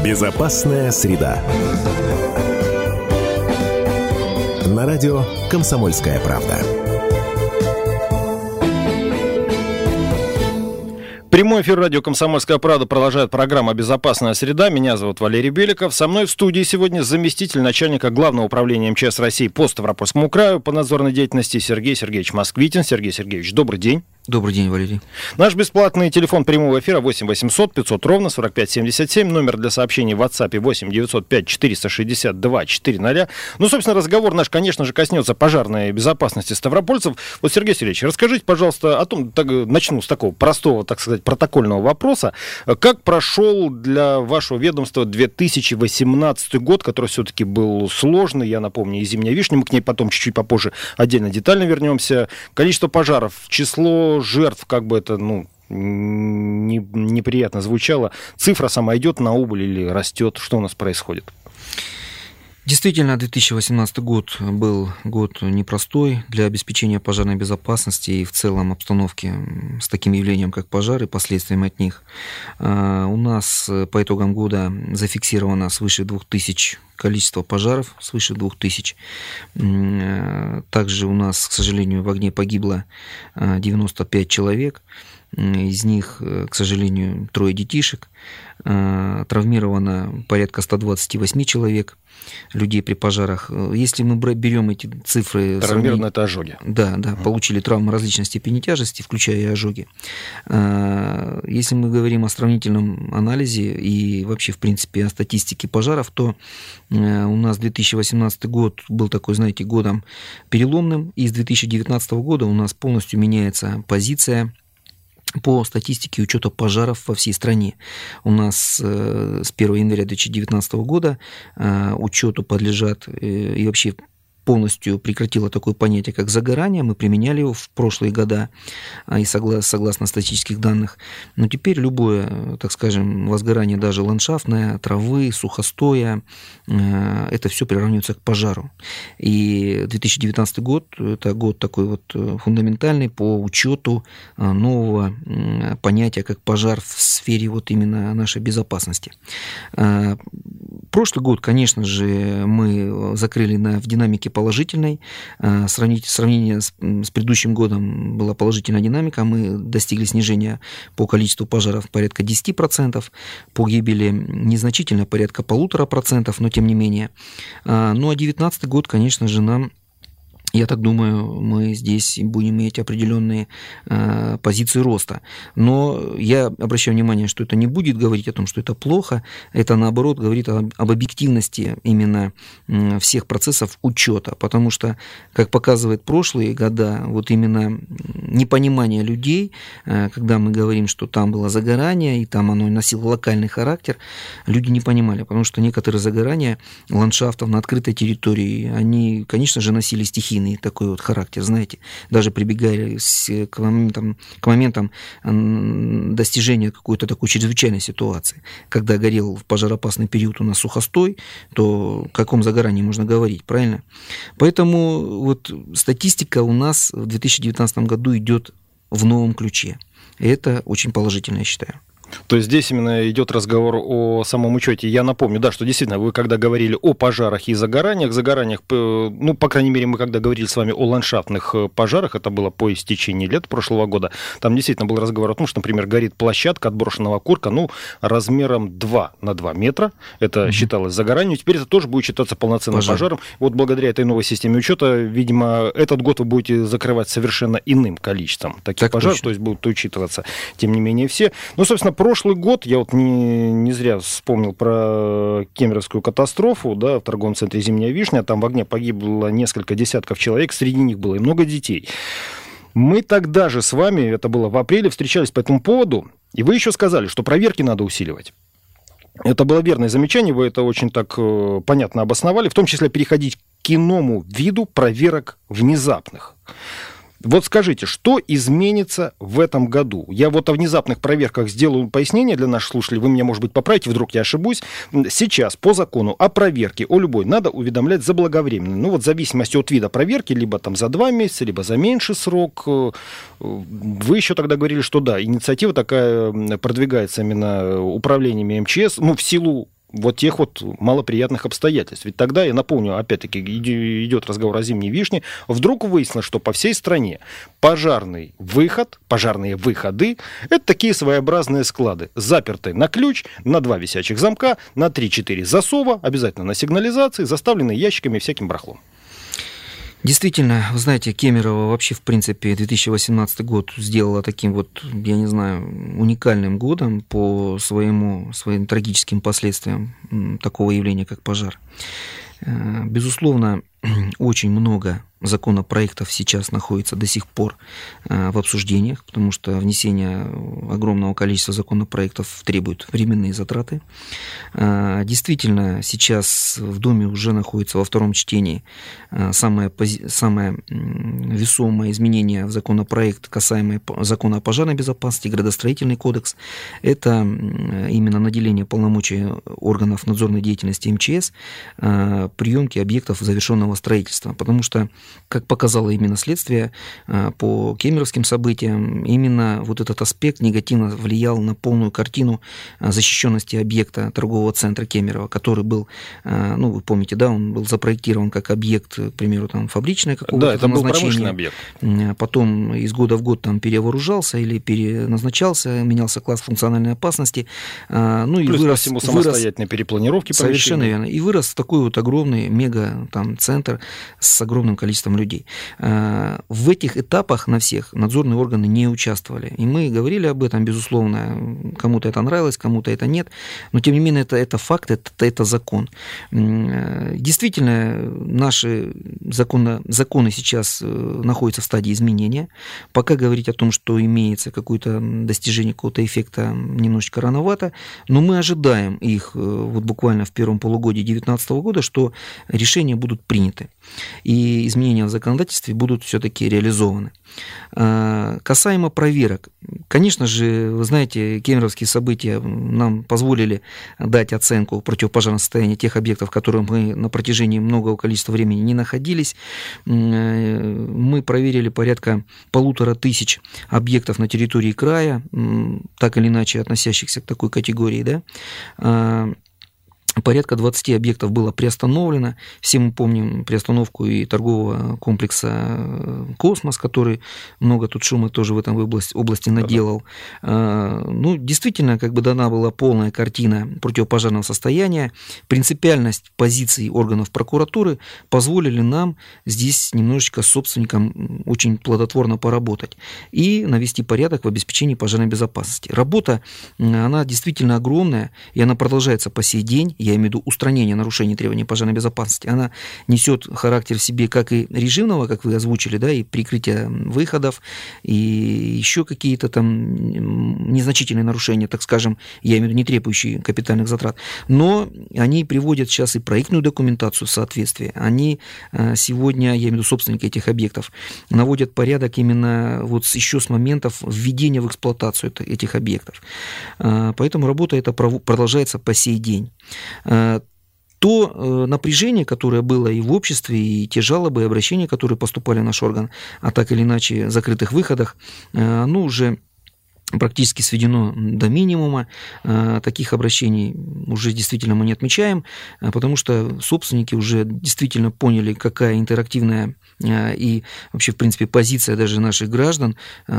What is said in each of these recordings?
Безопасная среда. На радио «Комсомольская правда». Прямой эфир радио «Комсомольская правда» продолжает программа «Безопасная среда». Меня зовут Валерий Беликов. Со мной в студии сегодня заместитель начальника Главного управления МЧС России по Ставропольскому краю по надзорной деятельности Сергей Сергеевич Москвитин. Сергей Сергеевич, добрый день. Добрый день, Валерий. Наш бесплатный телефон прямого эфира 8 800 500 ровно 45 77. Номер для сообщений в WhatsApp 8 905 462 400. Ну, собственно, разговор наш, конечно же, коснется пожарной безопасности ставропольцев. Вот, Сергей Сергеевич, расскажите, пожалуйста, о том, начну с такого простого, так сказать, протокольного вопроса. Как прошел для вашего ведомства 2018 год, который все-таки был сложный? Я напомню, и «Зимняя вишня», мы к ней потом чуть-чуть попозже отдельно детально вернемся. Количество пожаров, число жертв, как бы это, неприятно звучало. Цифра сама идет на убыль или растет? Что у нас происходит? Действительно, 2018 год был год непростой для обеспечения пожарной безопасности и в целом обстановки с таким явлением, как пожар и последствиями от них. У нас по итогам года зафиксировано свыше 2000 количество пожаров, свыше 2000. Также у нас, к сожалению, в огне погибло 95 человек. Из них, к сожалению, 3 детишек. Травмировано порядка 128 человек, людей при пожарах. Если мы берем эти цифры... Травмировано это ожоги. Да, получили травмы различной степени тяжести, включая и ожоги. Если мы говорим о сравнительном анализе и вообще, в принципе, о статистике пожаров, то у нас 2018 год был такой, знаете, годом переломным, и с 2019 года у нас полностью меняется позиция по статистике учета пожаров во всей стране. У нас с 1 января 2019 года учету подлежат и вообще полностью прекратило такое понятие, как загорание. Мы применяли его в прошлые года, и согласно статистических данных. Но теперь любое, так скажем, возгорание даже ландшафтное, травы, сухостоя, это все приравнивается к пожару. И 2019 год – это год такой вот фундаментальный по учету нового понятия, как пожар в сфере вот именно нашей безопасности. Прошлый год, конечно же, мы закрыли в динамике положительной. Сравнение с предыдущим годом была положительная динамика. Мы достигли снижения по количеству пожаров порядка 10%, по гибели незначительно порядка 1,5%, но тем не менее. Ну а 2019 год, конечно же, нам... Я так думаю, мы здесь будем иметь определенные позиции роста. Но я обращаю внимание, что это не будет говорить о том, что это плохо. Это, наоборот, говорит об объективности именно всех процессов учета. Потому что, как показывает прошлые года, вот именно непонимание людей, когда мы говорим, что там было загорание, и там оно носило локальный характер, люди не понимали. Потому что некоторые загорания ландшафтов на открытой территории, они, конечно же, носили стихийный такой вот характер, знаете, даже прибегали к моментам достижения какой-то такой чрезвычайной ситуации. Когда горел в пожароопасный период у нас сухостой, то о каком загорании можно говорить, правильно? Поэтому вот статистика у нас в 2019 году идет в новом ключе. И это очень положительно, я считаю. То есть здесь именно идет разговор о самом учете. Я напомню, да, что действительно вы когда говорили о пожарах и загораниях, ну, по крайней мере, мы когда говорили с вами о ландшафтных пожарах, это было по истечении лет прошлого года, там действительно был разговор о том, что, например, горит площадка отброшенного окурка, ну, размером 2 на 2 метра, это считалось загоранием, теперь это тоже будет считаться полноценным пожаром. Вот благодаря этой новой системе учета, видимо, этот год вы будете закрывать совершенно иным количеством таких пожаров, точно. То есть будут учитываться, тем не менее, все. Ну, собственно, прошлый год, я вот не зря вспомнил про кемеровскую катастрофу, да, в торговом центре «Зимняя вишня», там в огне погибло несколько десятков человек, среди них было и много детей. Мы тогда же с вами, это было в апреле, встречались по этому поводу, и вы еще сказали, что проверки надо усиливать. Это было верное замечание, вы это очень так понятно обосновали, в том числе переходить к иному виду проверок внезапных. Вот скажите, что изменится в этом году? Я вот о внезапных проверках сделаю пояснение для наших слушателей. Вы меня, может быть, поправите, вдруг я ошибусь. Сейчас по закону о проверке, о любой, надо уведомлять заблаговременно. Ну вот в зависимости от вида проверки, либо там за 2 месяца, либо за меньший срок. Вы еще тогда говорили, что да, инициатива такая продвигается именно управлениями МЧС, ну в силу вот тех вот малоприятных обстоятельств. Ведь тогда, я напомню, опять-таки, идет разговор о зимней вишне, вдруг выяснилось, что по всей стране пожарные выходы – это такие своеобразные склады, запертые на ключ, на 2 висячих замка, на 3-4 засова, обязательно на сигнализации, заставленные ящиками и всяким барахлом. Действительно, вы знаете, Кемерово вообще, в принципе, 2018 год сделала таким вот, я не знаю, уникальным годом по своим трагическим последствиям такого явления, как пожар. Безусловно, очень много законопроектов сейчас находится до сих пор в обсуждениях, потому что внесение огромного количества законопроектов требует временные затраты. Действительно, сейчас в Думе уже находится во втором чтении самое весомое изменение в законопроект, касаемое закона о пожарной безопасности, градостроительный кодекс. Это именно наделение полномочий органов надзорной деятельности МЧС приемки объектов завершенного строительства, потому что, как показало именно следствие по кемеровским событиям, именно вот этот аспект негативно влиял на полную картину защищенности объекта торгового центра Кемерово, который был, ну, вы помните, да, он был запроектирован как объект, к примеру, там, фабричное какого-то назначения. Да, это был промышленный объект. Потом из года в год там перевооружался или переназначался, менялся класс функциональной опасности. Ну, плюс ко всему самостоятельной перепланировки помещения. Совершенно верно. И вырос в такой вот огромный мега-центр с огромным количеством людей. В этих этапах на всех надзорные органы не участвовали. И мы говорили об этом, безусловно. Кому-то это нравилось, кому-то это нет. Но, тем не менее, это факт, это закон. Действительно, наши законы сейчас находятся в стадии изменения. Пока говорить о том, что имеется какое-то достижение какого-то эффекта, немножечко рановато. Но мы ожидаем их вот буквально в первом полугодии 2019 года, что решения будут приняты. И изменения в законодательстве будут все-таки реализованы. Касаемо проверок. Конечно же, вы знаете, кемеровские события нам позволили дать оценку противопожарного состояния тех объектов, в которых мы на протяжении многого количества времени не находились. Мы проверили порядка 1500 объектов на территории края, так или иначе относящихся к такой категории, да. Порядка 20 объектов было приостановлено. Все мы помним приостановку и торгового комплекса «Космос», который много тут шума тоже в этом области наделал. Ну, действительно, как бы дана была полная картина противопожарного состояния. Принципиальность позиций органов прокуратуры позволили нам здесь немножечко с собственником очень плодотворно поработать и навести порядок в обеспечении пожарной безопасности. Работа, она действительно огромная, и она продолжается по сей день. Я имею в виду устранение нарушений требований пожарной безопасности, она несет характер в себе как и режимного, как вы озвучили, да, и прикрытия выходов, и еще какие-то там незначительные нарушения, так скажем, я имею в виду не требующие капитальных затрат, но они приводят сейчас и проектную документацию в соответствие, они сегодня, я имею в виду собственники этих объектов, наводят порядок именно вот еще с моментов введения в эксплуатацию этих объектов. Поэтому работа эта продолжается по сей день. То напряжение, которое было и в обществе, и те жалобы и обращения, которые поступали в наш орган, а так или иначе закрытых выходах, оно уже практически сведено до минимума. Таких обращений уже действительно мы не отмечаем, потому что собственники уже действительно поняли, какая интерактивная и вообще, в принципе, позиция даже наших граждан.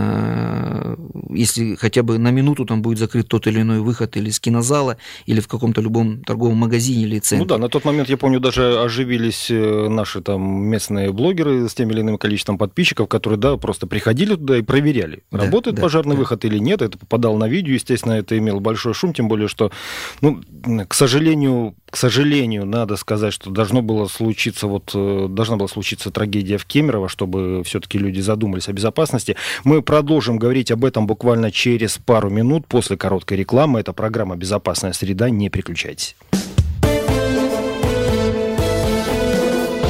Если хотя бы на минуту там будет закрыт тот или иной выход или с кинозала, или в каком-то любом торговом магазине или центре. Ну да, на тот момент, я помню, даже оживились наши там местные блогеры с тем или иным количеством подписчиков, которые, да, просто приходили туда и проверяли, работает пожарный выход или нет. Это попадало на видео, естественно, это имело большой шум, тем более, что, ну, к сожалению, надо сказать, что должна была случиться трагедия в Кемерово, чтобы все-таки люди задумались о безопасности. Мы продолжим говорить об этом буквально через пару минут после короткой рекламы. Это программа «Безопасная среда». Не переключайтесь.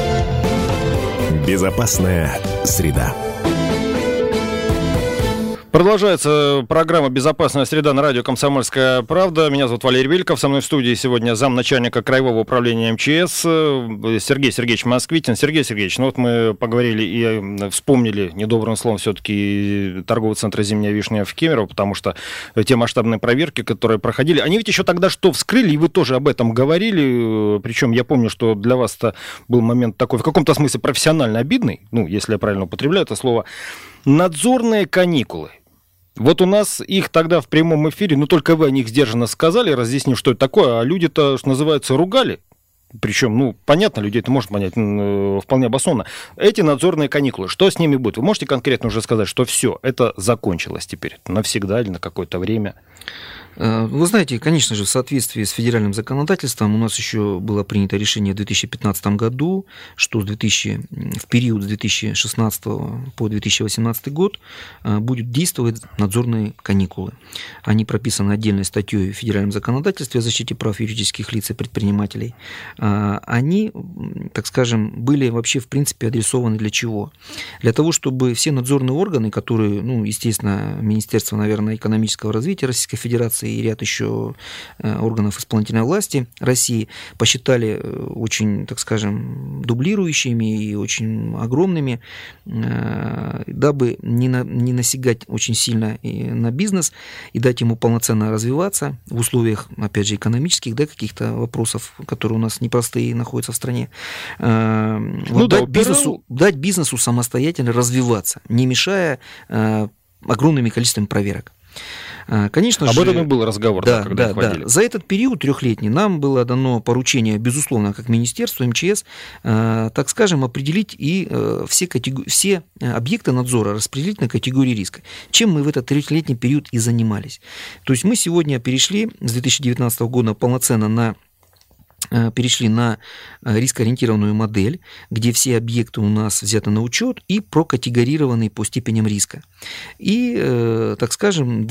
Безопасная среда. Продолжается программа «Безопасная среда» на радио «Комсомольская правда». Меня зовут Валерий Великов. Со мной в студии сегодня замначальника Краевого управления МЧС Сергей Сергеевич Москвитин. Сергей Сергеевич, ну вот мы поговорили и вспомнили недобрым словом все-таки торговый центр «Зимняя вишня» в Кемерово, потому что те масштабные проверки, которые проходили, они ведь еще тогда что вскрыли, и вы тоже об этом говорили. Причем я помню, что для вас это был момент такой, в каком-то смысле профессионально обидный, ну, если я правильно употребляю это слово, надзорные каникулы. Вот у нас их тогда в прямом эфире, ну только вы о них сдержанно сказали, разъяснив, что это такое, а люди-то, что называется, ругали. Причем, ну, понятно, людей это может понять, вполне обоснованно. Эти надзорные каникулы, что с ними будет? Вы можете конкретно уже сказать, что все, это закончилось теперь навсегда или на какое-то время? Вы знаете, конечно же, в соответствии с федеральным законодательством у нас еще было принято решение в 2015 году, что в период с 2016 по 2018 год будут действовать надзорные каникулы. Они прописаны отдельной статьей в федеральном законодательстве о защите прав юридических лиц и предпринимателей. Они, так скажем, были вообще в принципе адресованы для чего? Для того, чтобы все надзорные органы, которые, ну, естественно, Министерство, наверное, экономического развития Российской Федерации и ряд еще органов исполнительной власти России посчитали очень, так скажем, дублирующими и очень огромными, дабы не насягать очень сильно на бизнес и дать ему полноценно развиваться в условиях, опять же, экономических, да, каких-то вопросов, которые у нас непростые находятся в стране. Вот дать бизнесу самостоятельно развиваться, не мешая огромными количеством проверок. Конечно Об же, этом и был разговор, когда их вводили. Да. За этот период трехлетний нам было дано поручение, безусловно, как министерство, МЧС, так скажем, определить и все объекты надзора распределить на категории риска. Чем мы в этот трехлетний период и занимались. То есть мы сегодня перешли с 2019 года полноценно перешли на рискоориентированную модель, где все объекты у нас взяты на учет и прокатегорированы по степеням риска. И, так скажем,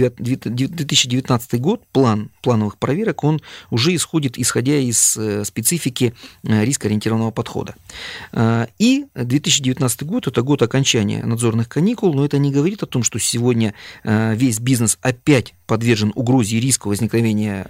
2019 год, план плановых проверок, он уже исходя из специфики рискоориентированного подхода. И 2019 год – это год окончания надзорных каникул, но это не говорит о том, что сегодня весь бизнес опять подвержен угрозе и риску возникновения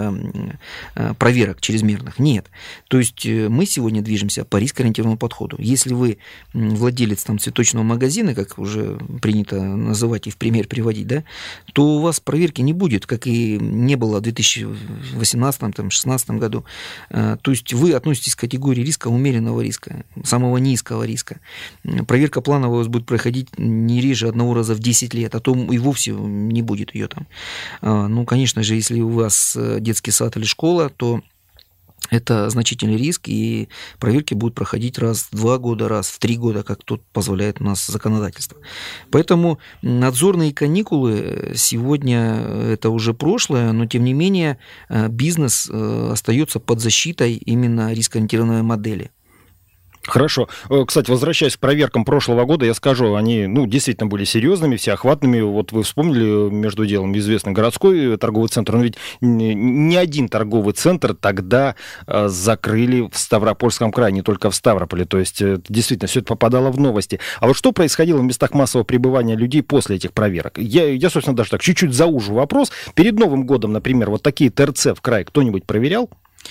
проверок чрезмерных. Нет. То есть мы сегодня движемся по рискоориентированному подходу. Если вы владелец цветочного магазина, как уже принято называть и в пример приводить, да, то у вас проверки не будет, как и не было в 2018-2016 году. То есть вы относитесь к категории риска умеренного риска, самого низкого риска. Проверка плановая у вас будет проходить не реже одного раза в 10 лет, а то и вовсе не будет ее там. Ну, конечно же, если у вас детский сад или школа, то это значительный риск, и проверки будут проходить раз в 2 года, раз в 3 года, как тут позволяет у нас законодательство. Поэтому надзорные каникулы сегодня это уже прошлое, но тем не менее бизнес остается под защитой именно рискоориентированной модели. Хорошо. Кстати, возвращаясь к проверкам прошлого года, я скажу, они, действительно были серьезными, всеохватными. Вот вы вспомнили, между делом, известный городской торговый центр. Но ведь не один торговый центр тогда закрыли в Ставропольском крае, не только в Ставрополе. То есть, действительно, все это попадало в новости. А вот что происходило в местах массового пребывания людей после этих проверок? Я собственно, даже так чуть-чуть заужу вопрос. Перед Новым годом, например, вот такие ТРЦ в крае кто-нибудь проверял?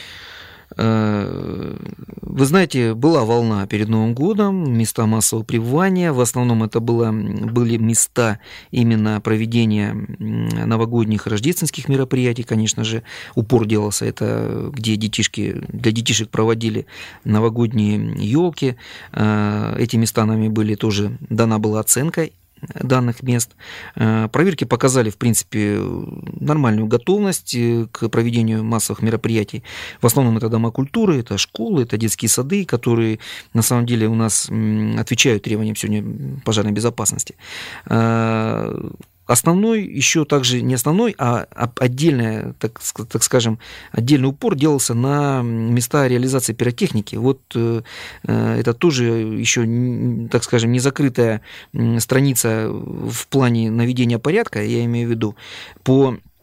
Вы знаете, была волна перед Новым годом, места массового пребывания. В основном это были места именно проведения новогодних и рождественских мероприятий. Конечно же, упор делался это, где для детишек проводили новогодние елки. Эти места нами дана была оценка данных мест. Проверки показали, в принципе, нормальную готовность к проведению массовых мероприятий. В основном это дома культуры, это школы, это детские сады, которые на самом деле у нас отвечают требованиям сегодня пожарной безопасности. Основной, еще также не основной, а отдельный упор делался на места реализации пиротехники. Вот это тоже еще, так скажем, не закрытая страница в плане наведения порядка, я имею в виду, по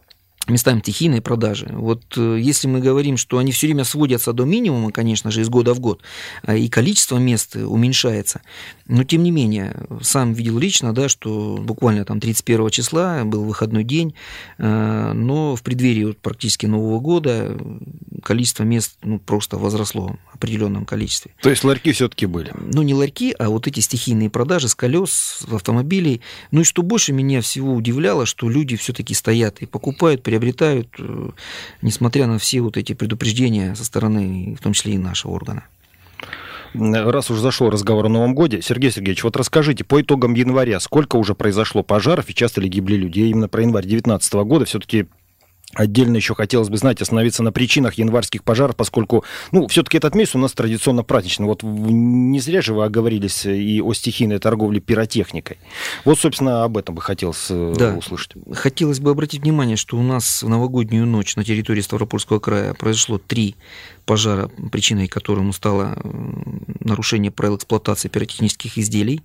местам стихийной продажи. Вот если мы говорим, что они все время сводятся до минимума, конечно же, из года в год, и количество мест уменьшается, но тем не менее, сам видел лично, да, что буквально там 31 числа был выходной день, но в преддверии вот практически Нового года количество мест просто возросло в определенном количестве. То есть ларьки все-таки были? Ну, не ларьки, а вот эти стихийные продажи с колес, автомобилей. Ну и что больше меня всего удивляло, что люди все-таки стоят и покупают, приобретают, несмотря на все вот эти предупреждения со стороны, в том числе и нашего органа. Раз уж зашел разговор о Новом годе, Сергей Сергеевич, вот расскажите, по итогам января, сколько уже произошло пожаров и часто ли гибли люди? Я именно про январь 2019 года все-таки отдельно еще хотелось бы, знаете, остановиться на причинах январских пожаров, поскольку, все-таки этот месяц у нас традиционно праздничный. Вот не зря же вы оговорились и о стихийной торговле пиротехникой. Вот, собственно, об этом бы хотелось услышать. Хотелось бы обратить внимание, что у нас в новогоднюю ночь на территории Ставропольского края произошло 3 пожара, причиной которому стало нарушение правил эксплуатации пиротехнических изделий.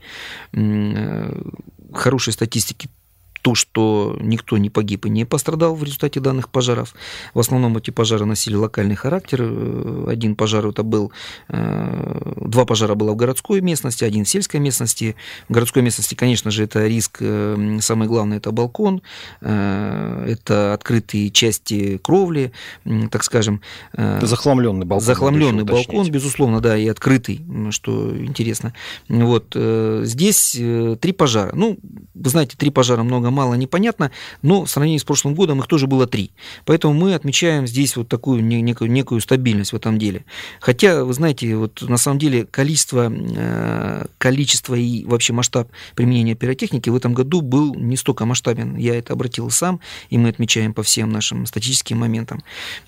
Хорошей статистики то, что никто не погиб и не пострадал в результате данных пожаров. В основном эти пожары носили локальный характер. 1 пожар это был, 2 пожара было в городской местности, 1 в сельской местности. В городской местности, конечно же, это риск, самое главное, это балкон, это открытые части кровли, так скажем. Захламленный балкон. Захламленный балкон, безусловно, да, и открытый, что интересно. Вот. Здесь 3 пожара. Вы знаете, 3 пожара много мало непонятно, но в сравнении с прошлым годом их тоже было 3. Поэтому мы отмечаем здесь вот такую некую стабильность в этом деле. Хотя, вы знаете, вот на самом деле количество и вообще масштаб применения пиротехники в этом году был не столько масштабен. Я это обратил сам, и мы отмечаем по всем нашим статистическим моментам.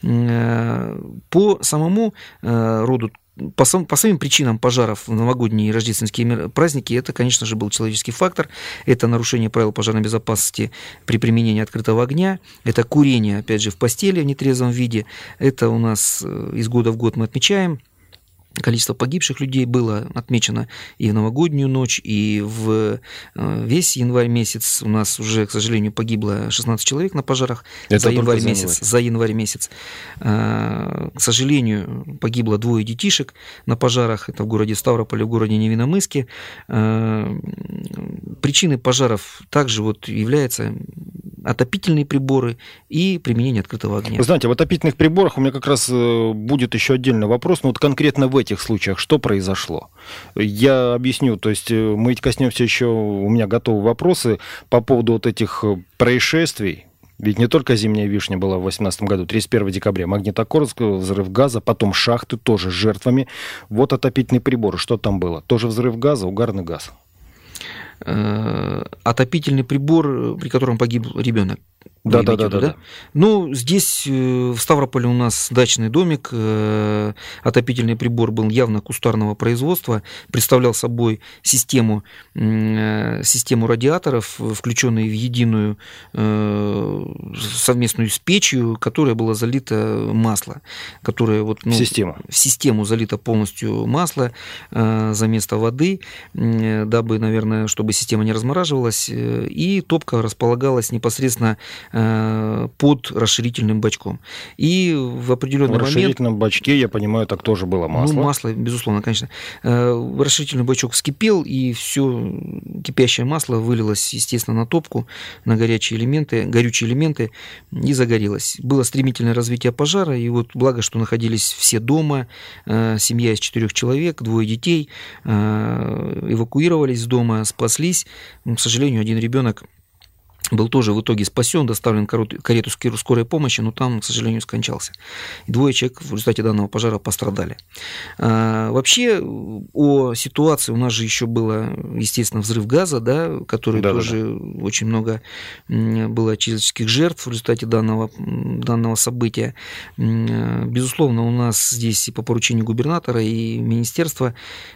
По самому роду, по самим причинам пожаров в новогодние и рождественские праздники, это, конечно же, был человеческий фактор, это нарушение правил пожарной безопасности при применении открытого огня, это курение, опять же, в постели в нетрезвом виде, это у нас из года в год мы отмечаем. Количество погибших людей было отмечено и в новогоднюю ночь, и в весь январь месяц. У нас уже, к сожалению, погибло 16 человек на пожарах за январь месяц. К сожалению, погибло 2 детишек на пожарах. Это в городе Ставрополе, в городе Невинномысске. Причиной пожаров также являются отопительные приборы и применение открытого огня. Вы знаете, в отопительных приборах у меня как раз будет еще отдельный вопрос, но вот конкретно в этих случаях что произошло? Я объясню, то есть мы ведь коснемся еще, у меня готовы вопросы по поводу вот этих происшествий. Ведь не только зимняя вишня была в 2018 году, 31 декабря, Магнитогорск, взрыв газа, потом шахты тоже с жертвами. Вот отопительные приборы, что там было? Тоже взрыв газа, угарный газ. Отопительный прибор, при котором погиб ребенок. Да. Здесь в Ставрополе у нас дачный домик, отопительный прибор был явно кустарного производства, представлял собой систему радиаторов, включенную в единую совместную с печью, которая была залита масло, которое в систему залито полностью масло за место воды, дабы, наверное, чтобы система не размораживалась, и топка располагалась непосредственно под расширительным бачком. И в определенный момент... В расширительном бачке, я понимаю, так тоже было масло. Масло, безусловно, конечно. Расширительный бачок вскипел, и все кипящее масло вылилось, естественно, на топку, на горючие элементы, и загорелось. Было стремительное развитие пожара, и благо, что находились все дома, семья из 4 человек, 2 детей, эвакуировались из дома, спаслись. К сожалению, 1 ребенок был тоже в итоге спасен, доставлен в карету скорой помощи, но там, к сожалению, скончался. И 2 человек в результате данного пожара пострадали. Вообще, о ситуации у нас же еще было, естественно, взрыв газа, да, который тоже очень много было человеческих жертв в результате данного события. Безусловно, у нас здесь и по поручению губернатора, и министерства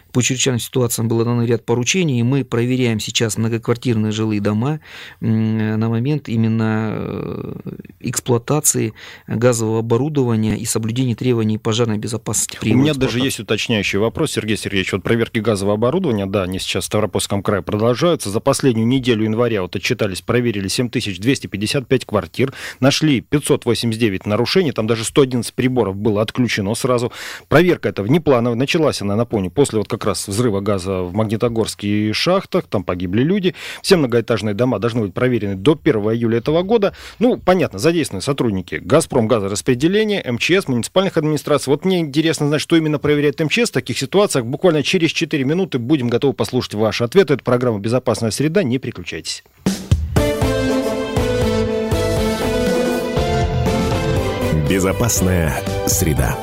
По чрезвычайным ситуациям было дано ряд поручений, и мы проверяем сейчас многоквартирные жилые дома на момент именно эксплуатации газового оборудования и соблюдения требований пожарной безопасности. У меня даже есть уточняющий вопрос, Сергей Сергеевич. Вот проверки газового оборудования, да, они сейчас в Ставропольском крае продолжаются. За последнюю неделю января вот отчитались, проверили 7255 квартир, нашли 589 нарушений, там даже 111 приборов было отключено сразу. Проверка эта внеплановая, началась она, напомню, после вот как раз взрыва газа в Магнитогорске и шахтах, там погибли люди. Все многоэтажные дома должны быть проверены до 1 июля этого года. Ну, понятно, задействованы сотрудники «Газпром» газораспределения, МЧС, муниципальных администраций. Вот мне интересно знать, что именно проверяет МЧС в таких ситуациях. Буквально через 4 минуты будем готовы послушать ваши ответы. Это программа «Безопасная среда». Не переключайтесь. Безопасная среда.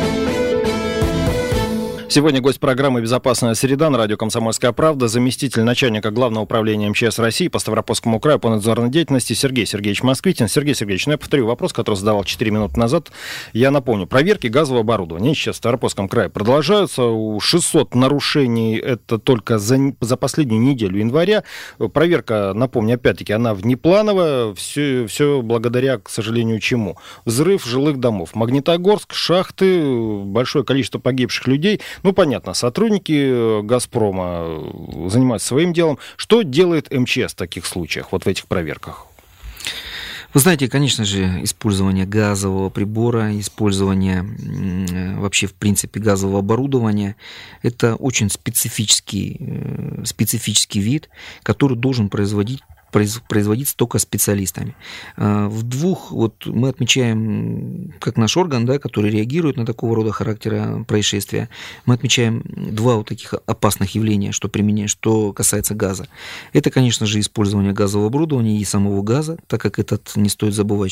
Сегодня гость программы «Безопасная среда» на радио «Комсомольская правда», заместитель начальника Главного управления МЧС России по Ставропольскому краю по надзорной деятельности Сергей Сергеевич Москвитин. Сергей Сергеевич, я повторю вопрос, который задавал 4 минуты назад. Я напомню, проверки газового оборудования сейчас в Ставропольском крае продолжаются. 600 нарушений это только за последнюю неделю января. Проверка, напомню, опять-таки, она внеплановая. Все благодаря, к сожалению, чему? Взрыв жилых домов. Магнитогорск, шахты, большое количество погибших людей. Ну, понятно, сотрудники «Газпрома» занимаются своим делом. Что делает МЧС в таких случаях, вот в этих проверках? Вы знаете, конечно же, использование газового прибора, использование вообще, в принципе, газового оборудования – это очень специфический вид, который должен производиться только специалистами. В двух, вот мы отмечаем, как наш орган, да, который реагирует на такого рода характера происшествия, мы отмечаем два вот таких опасных явления, что касается газа. Это, конечно же, использование газового оборудования и самого газа, так как не стоит забывать,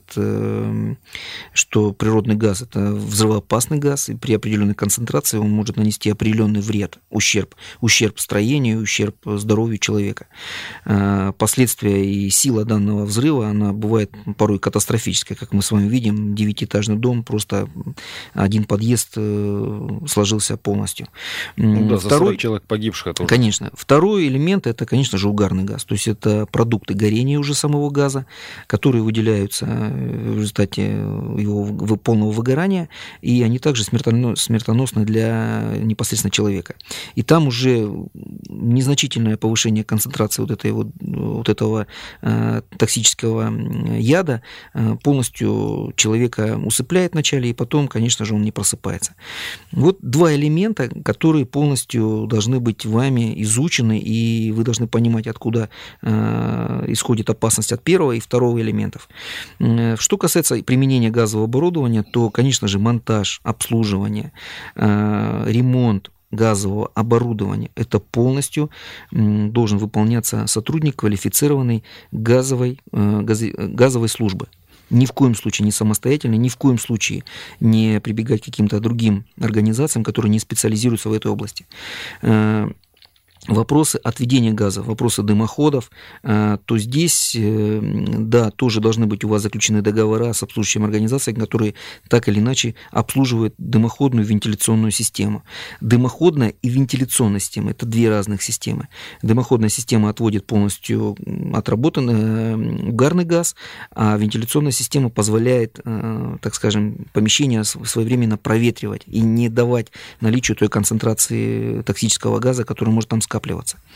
что природный газ – это взрывоопасный газ, и при определенной концентрации он может нанести определенный вред, ущерб строению, ущерб здоровью человека. Последствия и сила данного взрыва, она бывает порой катастрофическая, как мы с вами видим, 9-этажный дом, просто один подъезд сложился полностью. Да, за 40 человек погибших. Это уже... Конечно. Второй элемент – это, конечно же, угарный газ, то есть это продукты горения уже самого газа, которые выделяются в результате его полного выгорания, и они также смертоносны для непосредственно человека. И там уже незначительное повышение концентрации вот этого токсического яда полностью человека усыпляет вначале, и потом, конечно же, он не просыпается. Вот два элемента, которые полностью должны быть вами изучены, и вы должны понимать, откуда исходит опасность от первого и второго элементов. Что касается применения газового оборудования, то, конечно же, монтаж, обслуживание, ремонт газового оборудования. Это полностью должен выполняться сотрудник квалифицированной газовой службы. Ни в коем случае не самостоятельно, ни в коем случае не прибегать к каким-то другим организациям, которые не специализируются в этой области. Вопросы отведения газа, вопросы дымоходов, то здесь, да, тоже должны быть у вас заключены договора с обслуживающими организациями, которые так или иначе обслуживают дымоходную вентиляционную систему. Дымоходная и вентиляционная система – это две разных системы. Дымоходная система отводит полностью отработанный угарный газ, а вентиляционная система позволяет, так скажем, помещение своевременно проветривать и не давать наличию той концентрации токсического газа, который может там скапливаться.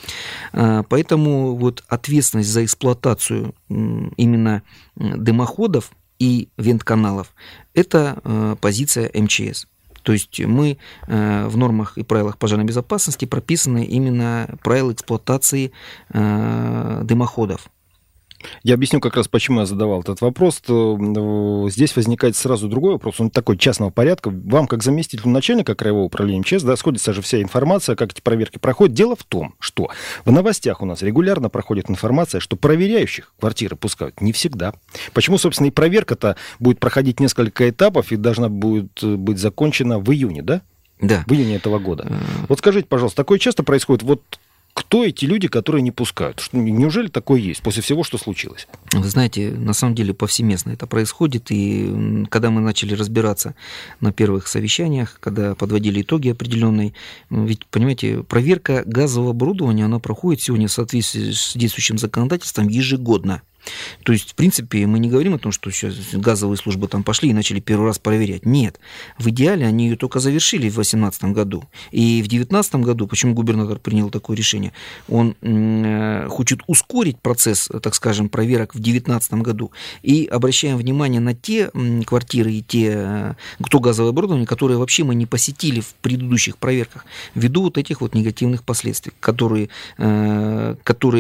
Поэтому вот ответственность за эксплуатацию именно дымоходов и вентканалов – это позиция МЧС. То есть мы в нормах и правилах пожарной безопасности прописаны именно правила эксплуатации дымоходов. Я объясню как раз, почему я задавал этот вопрос. Здесь возникает сразу другой вопрос, он такой частного порядка. Вам, как заместителю начальника краевого управления МЧС, да, сходится же вся информация, как эти проверки проходят. Дело в том, что в новостях у нас регулярно проходит информация, что проверяющих квартиры пускают не всегда. Почему, собственно, и проверка-то будет проходить несколько этапов и должна будет быть закончена в июне, да? Да. В июне этого года. Вот скажите, пожалуйста, такое часто происходит? Вот кто эти люди, которые не пускают? Неужели такое есть после всего, что случилось? Вы знаете, на самом деле повсеместно это происходит, и когда мы начали разбираться на первых совещаниях, когда подводили итоги определенные, ведь, понимаете, проверка газового оборудования, она проходит сегодня в соответствии с действующим законодательством ежегодно. То есть, в принципе, мы не говорим о том, что сейчас газовые службы там пошли и начали первый раз проверять. Нет. В идеале они ее только завершили в 2018 году. И в 2019 году, почему губернатор принял такое решение, он хочет ускорить процесс, так скажем, проверок в 2019 году. И обращаем внимание на те квартиры и те, кто газовое оборудование, которые вообще мы не посетили в предыдущих проверках, ввиду вот этих вот негативных последствий, которые нас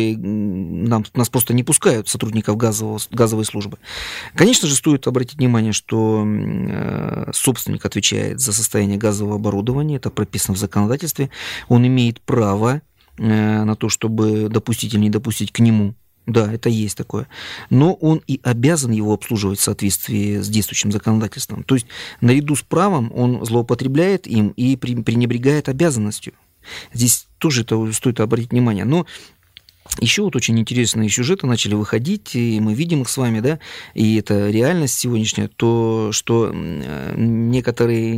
просто не пускают сотрудников газовой службы. Конечно же, стоит обратить внимание, что собственник отвечает за состояние газового оборудования, это прописано в законодательстве, он имеет право на то, чтобы допустить или не допустить к нему. Да, это есть такое. Но он и обязан его обслуживать в соответствии с действующим законодательством. То есть, наряду с правом он злоупотребляет им и пренебрегает обязанностью. Здесь тоже это стоит обратить внимание. Но еще вот очень интересные сюжеты начали выходить, и мы видим их с вами, да, и это реальность сегодняшняя, то, что некоторые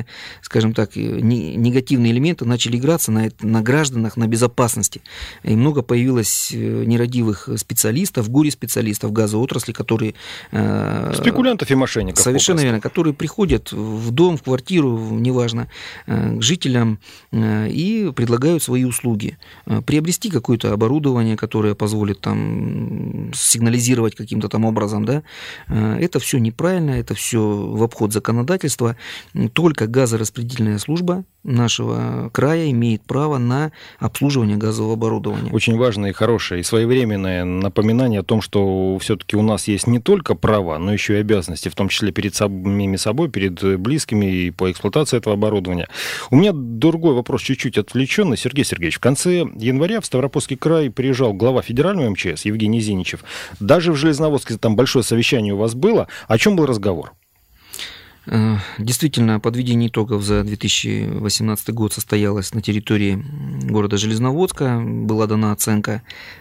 негативные элементы начали играться на гражданах, на безопасности. И много появилось нерадивых специалистов, горе-специалистов в газовой отрасли, которые... Спекулянтов и мошенников. Совершенно верно, которые приходят в дом, в квартиру, неважно, к жителям и предлагают свои услуги. Приобрести какое-то оборудование, которое позволит там сигнализировать каким-то там образом, да, это все неправильно, это все в обход законодательства. Только газораспределительная служба нашего края имеет право на обслуживание газового оборудования. Очень важное и хорошее, и своевременное напоминание о том, что все-таки у нас есть не только права, но еще и обязанности, в том числе перед самими собой, перед близкими и по эксплуатации этого оборудования. У меня другой вопрос, чуть-чуть отвлеченный. Сергей Сергеевич, в конце января в Ставропольский край приезжал глава федерального МЧС Евгений Зиничев. Даже в Железноводске там большое совещание у вас было. О чем был разговор? Действительно, подведение итогов за 2018 год состоялось на территории города Железноводска. Была дана оценка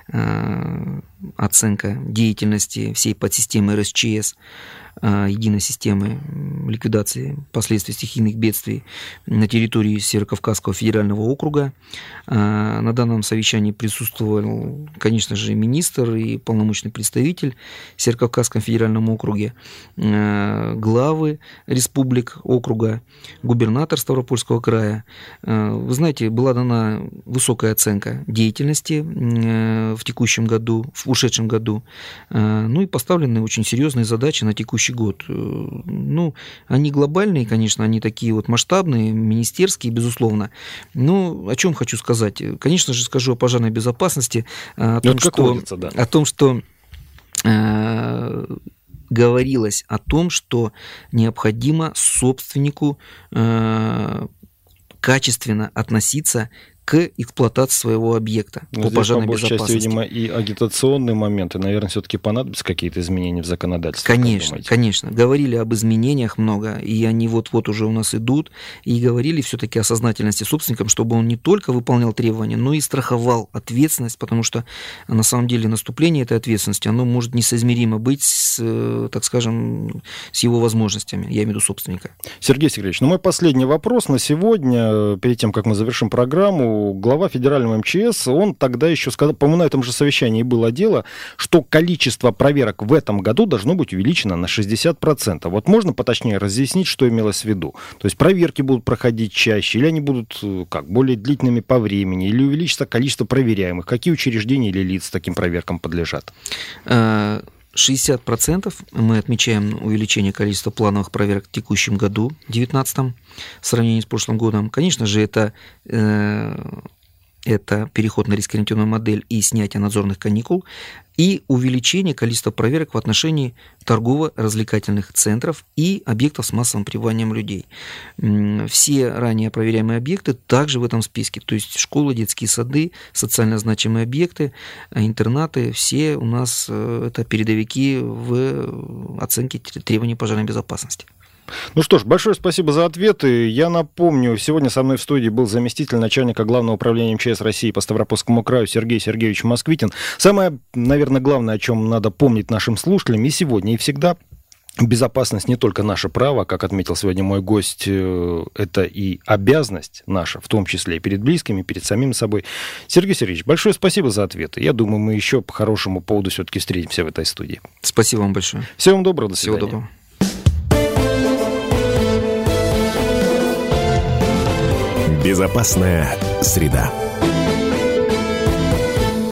деятельности всей подсистемы РСЧС, единой системы ликвидации последствий стихийных бедствий на территории Северокавказского федерального округа. На данном совещании присутствовал, конечно же, министр и полномочный представитель в Северокавказском федеральном округе, главы республик округа, губернатор Ставропольского края. Вы знаете, была дана высокая оценка деятельности в текущем году, в ушедшем году, ну и поставлены очень серьезные задачи на текущий год. Ну, они глобальные, конечно, они такие вот масштабные, министерские, безусловно. Но о чем хочу сказать? Конечно же, скажу о пожарной безопасности, о том, что говорилось о том, что необходимо собственнику качественно относиться к эксплуатации своего объекта по пожарной безопасности. Часть, видимо, и агитационные моменты, наверное, все-таки понадобятся какие-то изменения в законодательстве. Конечно. Говорили об изменениях много, и они вот-вот уже у нас идут, и говорили все-таки о сознательности собственникам, чтобы он не только выполнял требования, но и страховал ответственность, потому что, на самом деле, наступление этой ответственности, оно может несоизмеримо быть с, так скажем, с его возможностями, я имею в виду собственника. Сергей Сергеевич, мой последний вопрос на сегодня, перед тем, как мы завершим программу. Глава федерального МЧС, он тогда еще сказал, по-моему, на этом же совещании было дело, что количество проверок в этом году должно быть увеличено на 60%. Вот можно поточнее разъяснить, что имелось в виду? То есть проверки будут проходить чаще, или они будут более длительными по времени, или увеличится количество проверяемых? Какие учреждения или лица таким проверкам подлежат? 60% мы отмечаем увеличение количества плановых проверок в текущем году, 2019, в сравнении с прошлым годом. Конечно же, это переход на рискоориентированную модель и снятие надзорных каникул, и увеличение количества проверок в отношении торгово-развлекательных центров и объектов с массовым пребыванием людей. Все ранее проверяемые объекты также в этом списке, то есть школы, детские сады, социально значимые объекты, интернаты, все у нас это передовики в оценке требований пожарной безопасности. Ну что ж, большое спасибо за ответы. Я напомню, сегодня со мной в студии был заместитель начальника Главного управления МЧС России по Ставропольскому краю Сергей Сергеевич Москвитин. Самое, наверное, главное, о чем надо помнить нашим слушателям и сегодня, и всегда: безопасность не только наше право, как отметил сегодня мой гость, это и обязанность наша, в том числе и перед близкими, перед самим собой. Сергей Сергеевич, большое спасибо за ответы. Я думаю, мы еще по хорошему поводу все-таки встретимся в этой студии. Спасибо вам большое. Всего вам доброго, до свидания. Всего доброго. Безопасная среда.